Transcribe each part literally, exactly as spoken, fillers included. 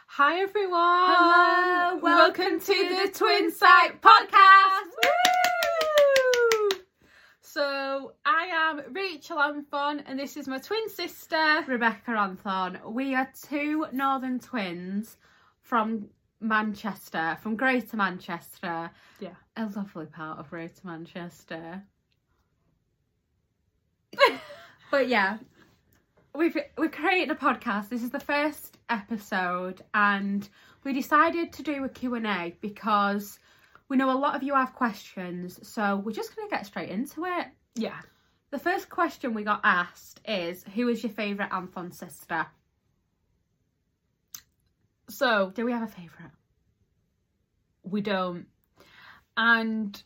Hi everyone! Hello! Welcome, Welcome to, to the the Twin Twin Sight Sight Podcast! Podcast. Woo! So, I am Rachel Anthon and this is my twin sister, Rebecca Anthon. We are two northern twins from Manchester, from Greater Manchester. Yeah. A lovely part of Greater Manchester. But yeah, we've we're creating a podcast. This is the first episode and we decided to do a Q and A because we know a lot of you have questions, so we're just going to get straight into it. Yeah. The first question we got asked is, who is your favourite Anthon sister? So, Do we have a favourite? we don't. And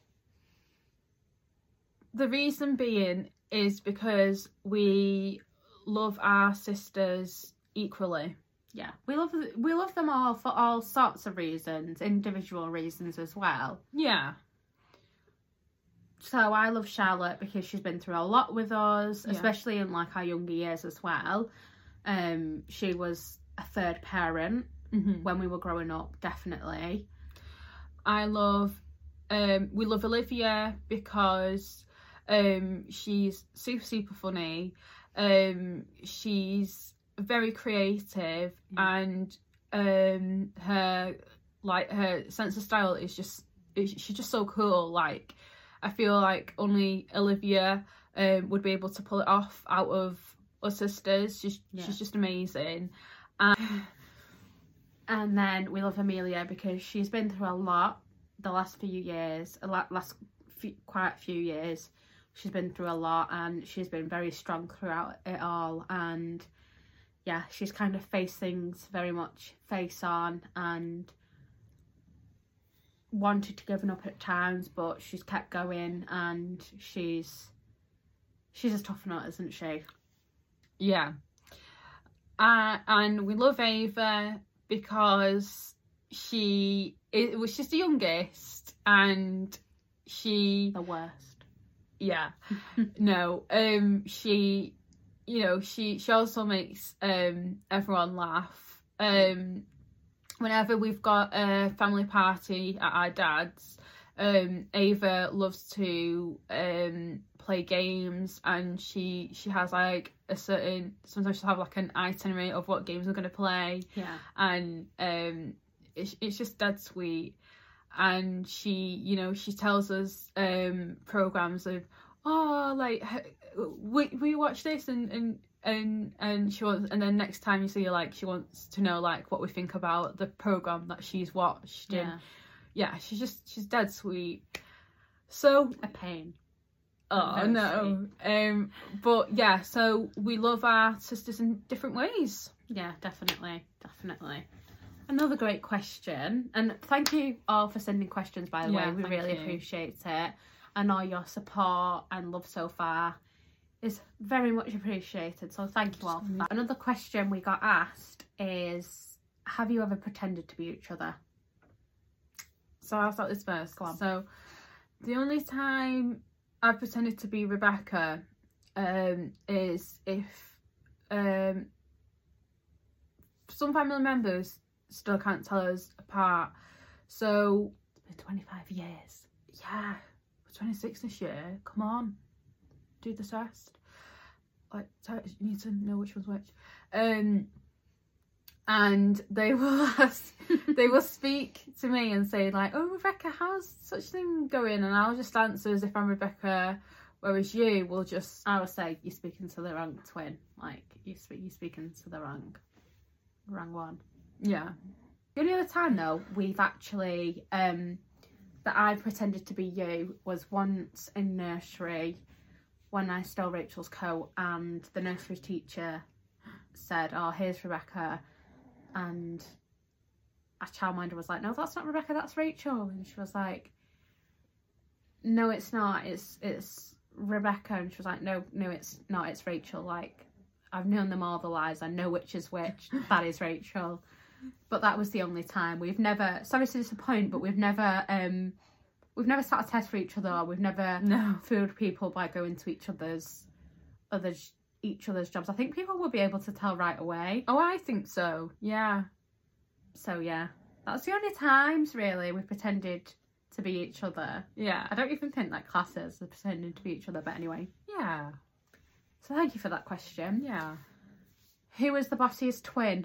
the reason being is because we love our sisters equally. Yeah, we love we love them all for all sorts of reasons, individual reasons as well. Yeah. So I love Charlotte because she's been through a lot with us, Yeah. especially in like our younger years as well. Um, she was a third parent Mm-hmm. when we were growing up, definitely. I love, um, we love Olivia because um, she's super, super funny. Um, she's very creative Yeah. and um, her, like, her sense of style is just, is, she's just so cool. Like, I feel like only Olivia um, would be able to pull it off out of us sisters. She's, Yeah. she's just amazing. And And then we love Amelia because she's been through a lot the last few years, a lot, last few, quite a few years. She's been through a lot and she's been very strong throughout it all. And yeah, she's kind of faced things very much face on and wanted to give up at times, but she's kept going and she's she's a tough nut, isn't she? yeah. Uh, and we love Ava because she it was just the youngest and she The worst. yeah no um she you know she she also makes um everyone laugh. Um whenever we've got a family party at our dad's, um Ava loves to um play games and she she has like a certain, sometimes she'll have like an itinerary of what games we're going to play. Yeah. And um it's, it's just dead sweet. And she, you know, she tells us um programs of, oh, like we we watch this and and and and she wants, and then next time you see her, like she wants to know like what we think about the program that she's watched. And Yeah. yeah, she's just she's dead sweet. So A pain. oh Very no um but yeah, so we love our sisters in different ways. Yeah, definitely, definitely. Another great question, and thank you all for sending questions, by the Yeah, way. We thank really you. appreciate it, and all your support and love so far is very much appreciated, so thank you all for that. Another question we got asked is, have you ever pretended to be each other? So I'll start this first. Go on. So the only time I've pretended to be Rebecca um is if um some family members still can't tell us apart. So It's been twenty-five years. yeah, we're twenty-six this year. Come on, do the test. Like, t- you need to know which one's which. Um, and they will ask, they will speak to me and say like, "Oh, Rebecca, how's such thing going?" And I'll just answer as if I'm Rebecca, whereas you will just, I would say you're speaking to the wrong twin. Like, you speak, you're speaking to the wrong, wrong one. yeah, The only other time though we've actually um that I pretended to be you was once in nursery when I stole Rachel's coat and the nursery teacher said, "Oh, here's Rebecca," and a childminder was like, "No, that's not Rebecca, that's Rachel," and she was like, "No, it's not, it's it's Rebecca," and she was like, "No, no, it's not, it's Rachel, like I've known them all the lies, I know which is which, that is Rachel." But that was the only time. We've never, sorry to disappoint, but we've never um we've never sat a test for each other. We've never no, fooled people by going to each other's others each other's jobs. I think people will be able to tell right away. oh, I think so, yeah. So yeah, that's the only times really we've pretended to be each other. Yeah. I don't even think that classes are pretending to be each other, but anyway. Yeah. So thank you for that question. Yeah. Who was the bossiest twin?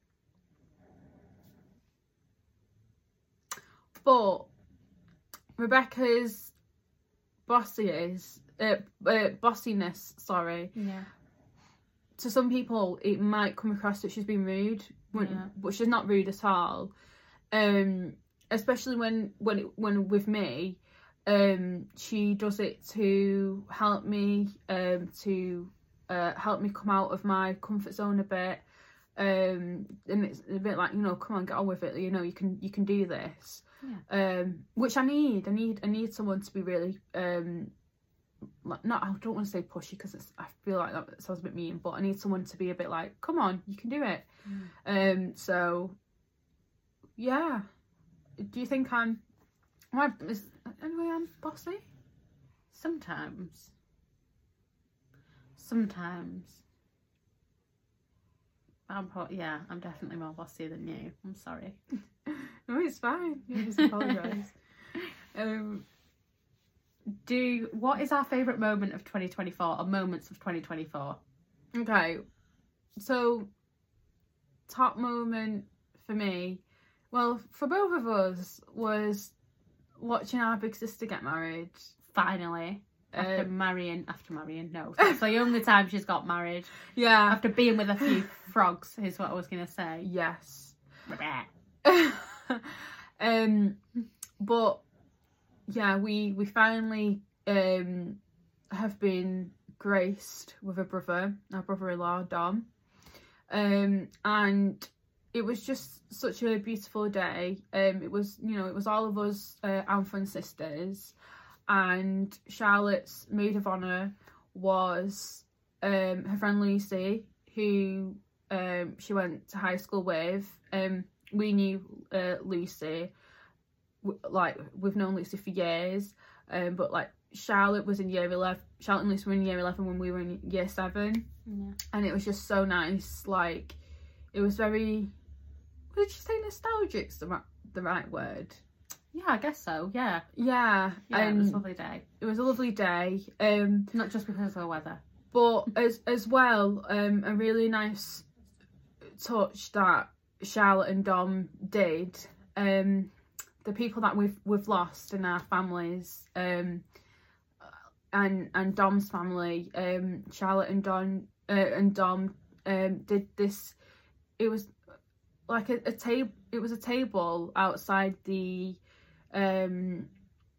But Rebecca's bossy is uh, uh, bossiness, sorry. Yeah. To some people, it might come across that she's being rude, when, Yeah. but she's not rude at all. Um, especially when when it, when with me, um, she does it to help me, um, to uh, help me come out of my comfort zone a bit. Um, and it's a bit like, you know, come on, get on with it. You know, you can you can do this. Yeah. Um, which I need. I need. I need someone to be really. Um, like, not. I don't want to say pushy because it's. I feel like that sounds a bit mean, but I need someone to be a bit like, come on, you can do it. Mm. Um. So. Yeah. Do you think I'm? Am I, is, anyway, I'm bossy. Sometimes. Sometimes. I'm pro- yeah, I'm definitely more bossy than you. I'm sorry. No, it's fine. You just apologise. um, Do what is our favourite moment of twenty twenty-four or moments of twenty twenty-four? Okay, so top moment for me, well, for both of us, was watching our big sister get married. Finally. After Uh, marrying, after marrying, no. That's the only time she's got married. Yeah. After being with a few frogs, is what I was going to say. Yes. um, but yeah, we we finally um have been graced with a brother, our brother-in-law Dom, um, and it was just such a beautiful day. Um, it was, you know, it was all of us, uh, Anfon sisters. And Charlotte's maid of honour was um, her friend Lucy, who um, she went to high school with. Um, we knew uh, Lucy, w- like we've known Lucy for years, um, but like Charlotte was in year eleven. Charlotte and Lucy were in year eleven when we were in year seven, Yeah. and it was just so nice. Like it was very. Would you say nostalgic's the right, the right word? Yeah, I guess so. Yeah. Yeah, Yeah, and it was a lovely day. It was a lovely day. Um, Not just because of the weather. but as as well, um, a really nice touch that Charlotte and Dom did. Um, the people that we've we've lost in our families, um, and and Dom's family, um, Charlotte and Don uh, and Dom, um, did this. It was like a, a table. It was a table outside the. Um,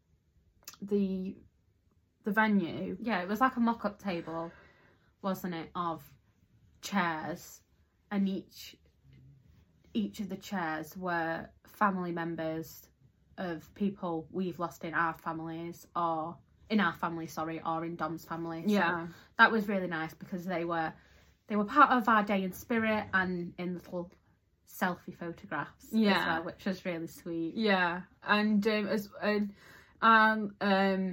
the the venue. Yeah, it was like a mock-up table, wasn't it, of chairs, and each each of the chairs were family members of people we've lost in our families, or in our family, sorry, or in Dom's family. Yeah, so that was really nice because they were they were part of our day in spirit and in little selfie photographs, yeah, as well, which was really sweet. Yeah, and um, as and um, um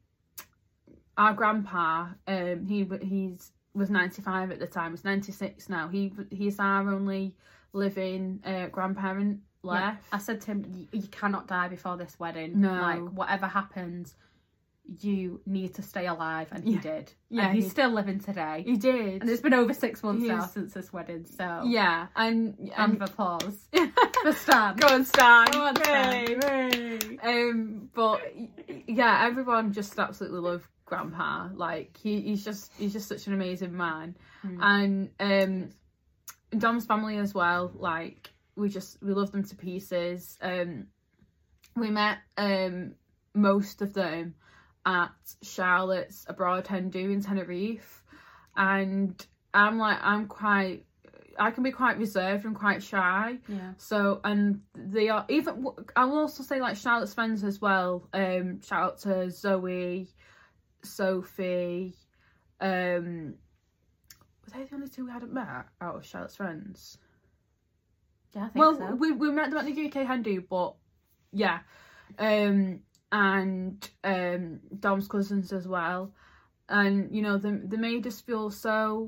our grandpa, um, he he's was ninety-five at the time. He's ninety-six now. He he's our only living uh, grandparent left. Yeah. I said to him, you cannot die before this wedding. No, like whatever happens, you need to stay alive, and he yeah. did. Yeah, and he's he, still living today. He did, and it's been over six months he's, now since this wedding. So yeah, and round and of applause for Stan. Go on, Stan. Go on, Stan. Hey. Um, but yeah, everyone just absolutely loved Grandpa. Like he, he's just he's just such an amazing man, mm. and um, Dom's family as well. Like we just we love them to pieces. Um, we met um most of them at Charlotte's abroad hen do in Tenerife, and I'm like I'm quite I can be quite reserved and quite shy. Yeah. So and they are even I'll also say like Charlotte's friends as well. Um, shout out to Zoe, Sophie. Um, were they the only two we hadn't met out of Charlotte's friends? Yeah, I think well, so. we we met them at the U K hen do, but yeah. Um. And um, Dom's cousins as well, and you know they they made us feel so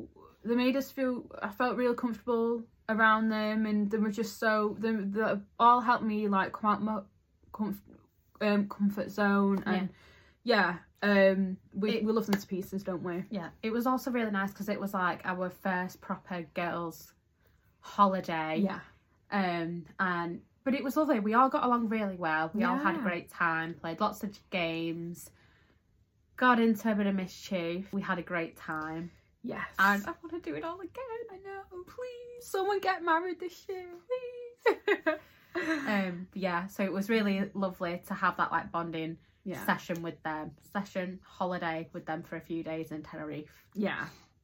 they made us feel, I felt real comfortable around them, and they were just so, they, they all helped me like come out my comf- um, comfort zone, and yeah, yeah um, we, it, we love them to pieces, don't we? Yeah, it was also really nice because it was like our first proper girls' holiday. Yeah. Um, and but it was lovely. We all got along really well. We yeah. all had a great time, played lots of games, got into a bit of mischief. We had a great time. Yes. And I want to do it all again. I know, please. Someone get married this year, please. um, yeah, so it was really lovely to have that like bonding yeah. session with them. Session, holiday with them for a few days in Tenerife. Yeah.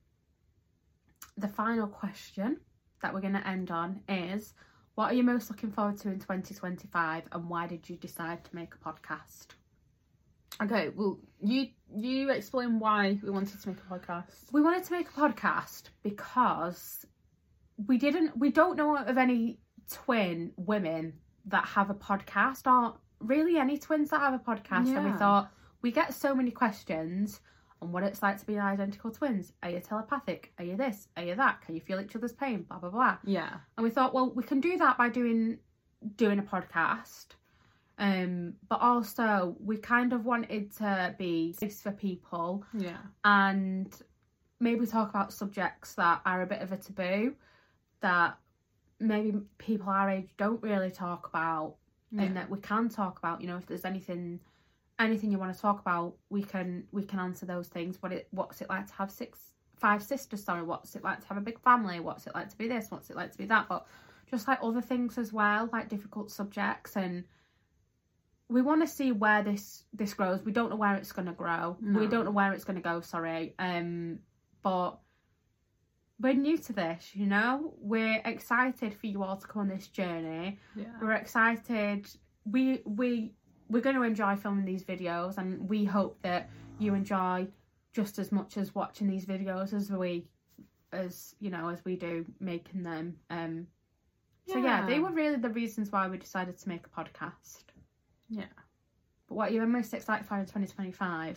The final question that we're going to end on is, what are you most looking forward to in twenty twenty-five, and why did you decide to make a podcast? Okay, well, you you explain why we wanted to make a podcast. We wanted to make a podcast because we didn't, we don't know of any twin women that have a podcast, or really any twins that have a podcast. Yeah. And we thought, we get so many questions on what it's like to be identical twins. Are you telepathic? Are you this? Are you that? Can you feel each other's pain? Blah, blah, blah. Yeah. And we thought, well, we can do that by doing doing a podcast. Um, but also we kind of wanted to be safe for people. Yeah. And maybe talk about subjects that are a bit of a taboo, that maybe people our age don't really talk about, yeah. and that we can talk about. You know, if there's anything anything you want to talk about, we can we can answer those things. What it what's it like to have six five sisters, sorry, what's it like to have a big family, what's it like to be this, what's it like to be that, but just like other things as well, like difficult subjects. And we want to see where this this grows. We don't know where it's going to grow. No. We don't know where it's going to go, sorry. Um, but we're new to this, you know. We're excited for you all to come on this journey. Yeah. We're excited. We we we're going to enjoy filming these videos, and we hope that you enjoy just as much as watching these videos as we, as you know, as we do making them. Um. So yeah, yeah they were really the reasons why we decided to make a podcast. Yeah. But what are you most excited for in twenty twenty-five?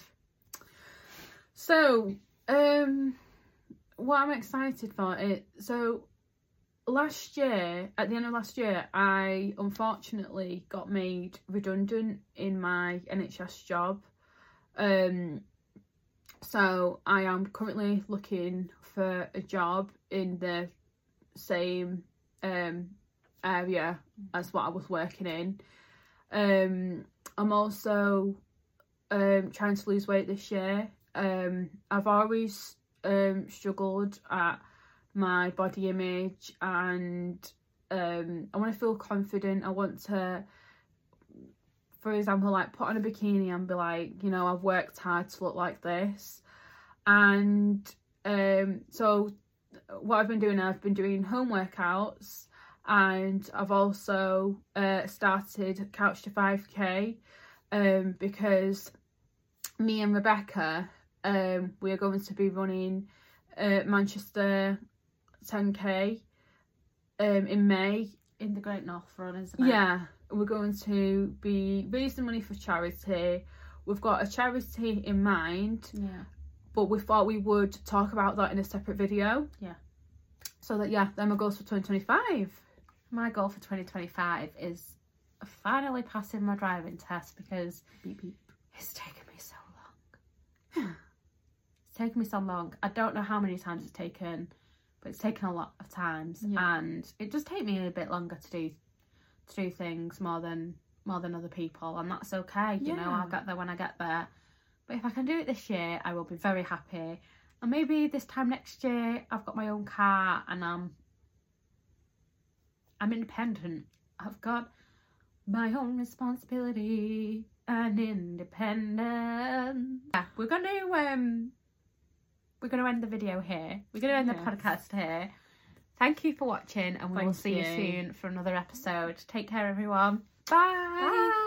So, um, what I'm excited for is, so last year, at the end of last year, I unfortunately got made redundant in my N H S job. Um, so I am currently looking for a job in the same um area as what I was working in. Um, I'm also um trying to lose weight this year. Um, I've always um struggled at my body image, and um I want to feel confident. I want to, for example, like put on a bikini and be like, you know, I've worked hard to look like this. And um so what I've been doing, I've been doing home workouts, and I've also uh, started Couch to five K um, because me and Rebecca, um, we are going to be running uh, Manchester ten K um, in May. In the Great North Run, isn't it? Yeah, we're going to be raising money for charity. We've got a charity in mind. Yeah. But we thought we would talk about that in a separate video. Yeah. So that, yeah, then my goals for twenty twenty-five. My goal for twenty twenty-five is finally passing my driving test, because beep beep. It's taken me so long. It's taken me so long. I don't know how many times it's taken, but it's taken a lot of times. Yeah. And it does take me a bit longer to do to do things more than more than other people, and that's okay. You yeah. know, I'll get there when I get there. But if I can do it this year, I will be very happy. And maybe this time next year, I've got my own car and I'm I'm independent. I've got my own responsibility and independence. Yeah, we're gonna um we're gonna end the video here. We're gonna end yes. the podcast here. Thank you for watching, and we Thank will see you. you soon for another episode. Take care, everyone. Bye. Bye.